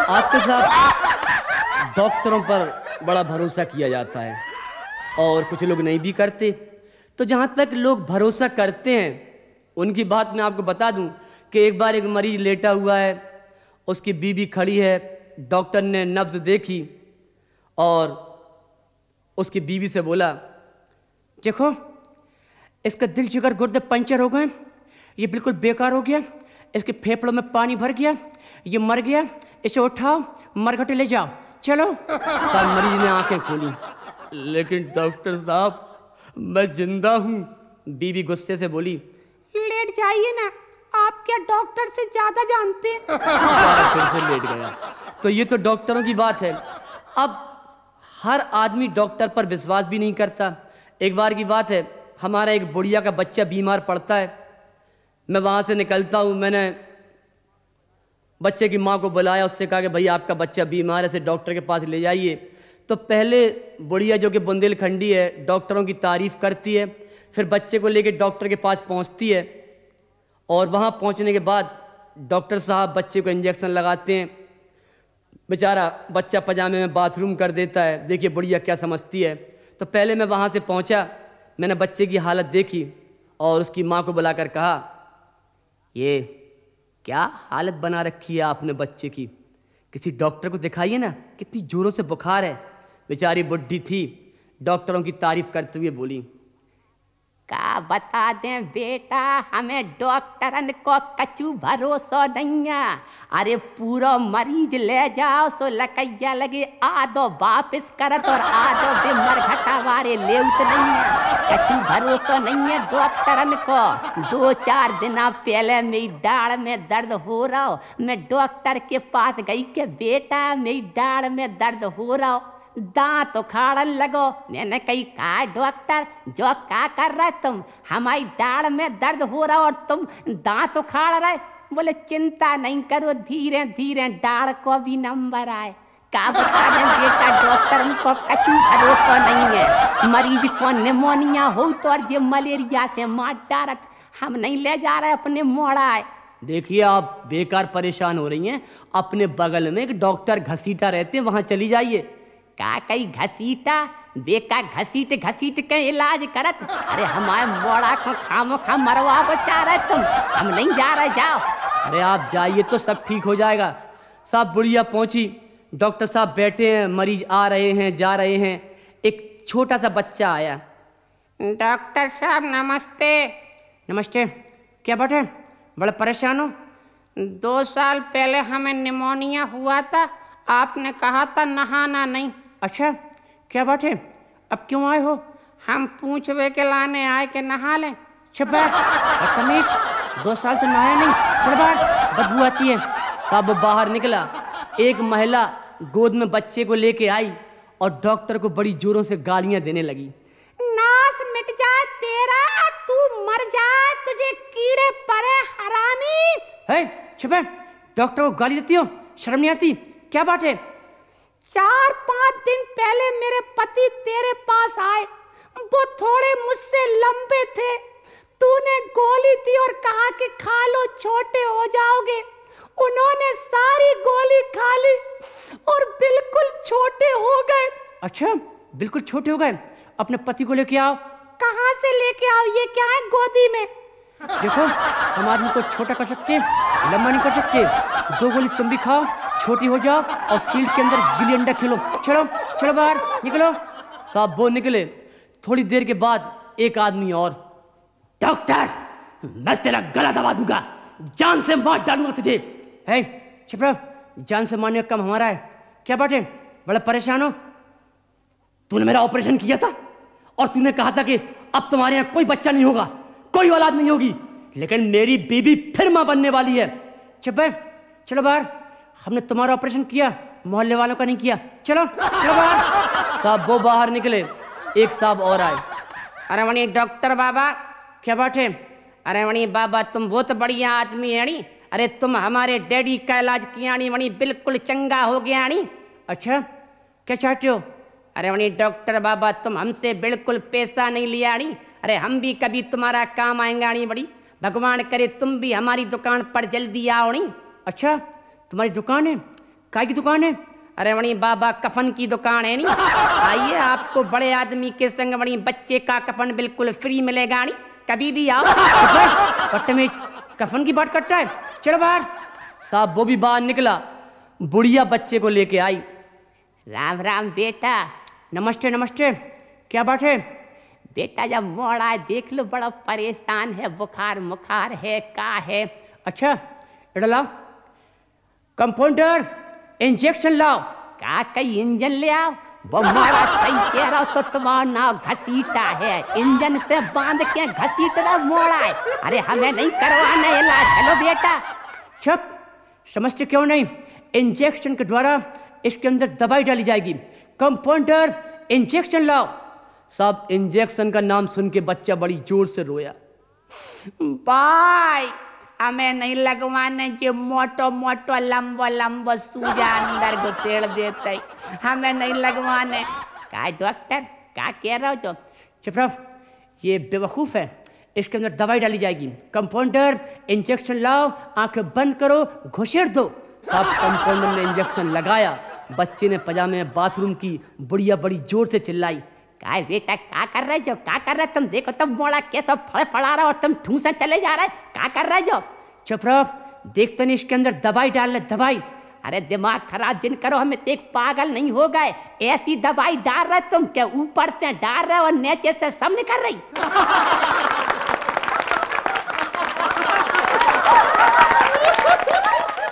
आजकल साहब डॉक्टरों पर बड़ा भरोसा किया जाता है और कुछ लोग नहीं भी करते। तो जहाँ तक लोग भरोसा करते हैं उनकी बात मैं आपको बता दूं कि एक बार एक मरीज लेटा हुआ है, उसकी बीवी खड़ी है, डॉक्टर ने नब्ज देखी और उसकी बीवी से बोला, देखो इसका दिल जिगर गुर्दे पंचर हो गए, ये बिल्कुल बेकार हो गया, इसके फेफड़ों में पानी भर गया, ये मर गया, इसे उठाओ मरघटे ले जाओ, चलो। साहब मरीज ने आंखें खोली, लेकिन डॉक्टर साहब मैं जिंदा हूँ। बीवी गुस्से से बोली, लेट जाइए ना, आप क्या डॉक्टर से ज्यादा जानते हैं। फिर से लेट गया। तो ये तो डॉक्टरों की बात है। अब हर आदमी डॉक्टर पर विश्वास भी नहीं करता। एक बार की बात है, हमारा एक बुढ़िया का बच्चा बीमार पड़ता है। मैं वहाँ से निकलता हूँ, मैंने बच्चे की माँ को बुलाया, उससे कहा कि भैया आपका बच्चा बीमार है, इसे डॉक्टर के पास ले जाइए। तो पहले बुढ़िया जो कि बुंदेलखंडी है डॉक्टरों की तारीफ़ करती है, फिर बच्चे को लेकर डॉक्टर के पास पहुँचती है और वहाँ पहुँचने के बाद डॉक्टर साहब बच्चे को इंजेक्शन लगाते हैं। बेचारा बच्चा पजामे में बाथरूम कर देता है। देखिए बुढ़िया क्या समझती है। तो पहले मैं वहाँ से पहुँचा, मैंने बच्चे की हालत देखी और उसकी माँ को बुलाकर कहा, ये क्या हालत बना रखी है आपने बच्चे की, किसी डॉक्टर को दिखाइए ना, कितनी जोरों से बुखार है। बेचारी बुढ़ी थी, डॉक्टरों की तारीफ करते हुए बोली, का बता दें बेटा, हमें डॉक्टरन को कछु भरोसा नहीं है। अरे पूरा मरीज ले जाओ सो लकैया लगे, आधो वापिस करत और आधो बेमर घटावारे लेउत नहीं है। कछु भरोसा नहीं है डॉक्टरन को। 2-4 दिन पहले मेरी डाढ़ में दर्द हो रहा हो, मैं डॉक्टर के पास गई कि बेटा मेरी डाढ़ में दर्द हो रहा हो, दांत उखाड़न लगो। मैंने कही, कहा डॉक्टर जो क्या कर रहे तुम, हमारी डाढ़ में दर्द हो रहा और तुम दांत उखाड़ रहे। बोले चिंता नहीं करो, धीरे धीरे डाढ़ को भी नंबर आए। क्या बता दें बेटा, डॉक्टर को कछु भरोसा नहीं है। मरीज को निमोनिया हो तो और ये मलेरिया से मार डारत, हम नहीं ले जा रहे अपने मोड़ा है। देखिए आप बेकार परेशान हो रही हैं, अपने बगल में एक डॉक्टर घसीटा रहते हैं, वहाँ चली जाइए। का कई घसीटा, बेका घसीट घसीट के इलाज करत। अरे हमारे मोड़ा को खामो खा मरवा बचा रहे तुम, हम नहीं जा रहे, जाओ। अरे आप जाइए तो सब ठीक हो जाएगा। साहब बुढ़िया पहुंची, डॉक्टर साहब बैठे हैं, मरीज आ रहे हैं जा रहे हैं। एक छोटा सा बच्चा आया, डॉक्टर साहब नमस्ते। नमस्ते, क्या बात है, बड़ा परेशान हो? 2 साल पहले हमें निमोनिया हुआ था, आपने कहा था नहाना नहीं। अच्छा क्या बात है, अब क्यों आए हो? हम पूछवे के लाने आए कि नहा लें। चुप बदतमीज, 2 साल से नहाया नहीं, चल बाहर, बदबू आती है। साहब बाहर निकला, एक महिला गोद में बच्चे को लेके आई और डॉक्टर को बड़ी जोरों से गालियां देने लगी। नास मिट जाए तेरा, तू मर जाए, तुझे कीड़े पड़े हरामी। है चुप है, डॉक्टर को गाली देती हो, शर्म नहीं आती? क्या बात है? 4-5 दिन पहले मेरे पति तेरे पास आए, वो थोड़े मुझसे लंबे थे। तूने गोली दी और कहा कि खा लो छोटे हो जाओगे। उन्होंने सारी गोली खा ली और बिल्कुल छोटे हो गए। अच्छा बिल्कुल छोटे हो गए, अपने पति को लेके आओ। कहाँ से लेके आओ, ये क्या है गोदी में? देखो हम आदमी को छोटा कर सकते हैं, लंबा नहीं कर सकते। 2 गोली तुम भी खाओ, छोटी हो जाओ और फील्ड के अंदर गिल्ली डंडा खेलो। चलो चलो बाहर निकलो। साहब वो निकले। थोड़ी देर के बाद एक आदमी और, डॉक्टर मैं तेरा गला दबा दूंगा, जान से मार डालूंगा तुझे। है चुप रहो, जान से मारने का काम हमारा है। क्या बात है, बड़ा परेशान हो? तूने मेरा ऑपरेशन किया था और तूने कहा था कि अब तुम्हारे यहाँ कोई बच्चा नहीं होगा, कोई औलाद नहीं होगी, लेकिन मेरी बीबी फिर मां बनने वाली है। चुप है, चलो बाहर, हमने तुम्हारा ऑपरेशन किया, मोहल्ले वालों का नहीं किया। चलो चलो बाहर। साहब वो बाहर निकले, एक साहब और आए। अरे वनी डॉक्टर बाबा। क्या बात है? अरे वनी बाबा तुम बहुत बढ़िया आदमी है नी। अरे तुम हमारे डैडी का इलाज किया नी, वनी बिल्कुल चंगा हो गया नी। अच्छा क्या चाहते हो? अरे वनी डॉक्टर बाबा तुम हमसे बिल्कुल पैसा नहीं लिया नी। अरे हम भी कभी तुम्हारा काम आएंगे नी, बड़ी भगवान करे तुम भी हमारी दुकान पर जल्दी आओ नी। अच्छा तुम्हारी दुकान है, काय की दुकान है? अरे बड़ी बाबा कफन की दुकान है नी। आइए आपको बड़े आदमी के संग बड़ी बच्चे का कफन बिल्कुल फ्री मिलेगा नी, कभी भी आओ। बदतमीज, कफन की बात करता है, चलो बाहर। साहब वो भी बाहर निकला, बुढ़िया बच्चे को लेके आई। राम राम बेटा। नमस्ते नमस्ते, क्या बात है? बेटा जब मोड़ा है देख लो, बड़ा परेशान है, बुखार मुखार है, का है। अच्छा इधर लाओ, कंपाउंडर इंजेक्शन लाओ। का कई इंजन ले आओ। वो मोड़ा सही कह रहा हो तो तुम्हारा नाव घसीटा है, इंजन से बांध के घसीट रहा मोड़ा है। अरे हमें नहीं करवाना इलाज, चलो बेटा। चुप, समझते क्यों नहीं? इंजेक्शन के द्वारा इसके अंदर दवाई डाली जाएगी। कंपाउंडर इंजेक्शन लाओ। साहब इंजेक्शन का नाम सुन के बच्चा बड़ी जोर से रोया। भाई हमें नहीं लगवाने, जो मोटो मोटो लंबो लंबो सूजा अंदर घुसेड़ देते, हमें नहीं लगवाने। का डॉक्टर का कह रहे हो जो? चुप रहो, ये बेवकूफ़ है, इसके अंदर दवाई डाली जाएगी। कंपाउंडर इंजेक्शन लाओ, आंखें बंद करो, घुसेड़ दो। साहब कंपाउंडर ने इंजेक्शन लगाया, बच्चे ने पजामे में बाथरूम की, बुढ़िया बड़ी जोर से चिल्लाई। काय बेटा का कर रहे जो? का कर रहे तुम? देखो तुम मोड़ा कैसा फड़ा रहा और तुम ठूसा चले जा रहे, का कर रहे जो? चुप रहो, देखते नहीं इसके अंदर दवाई डाल ले, दवाई। अरे दिमाग खराब जिन करो, हमें एक पागल नहीं हो गए। ऐसी दवाई डाल रहे तुम, क्या ऊपर से डाल रहे और नीचे से सब निकल रही।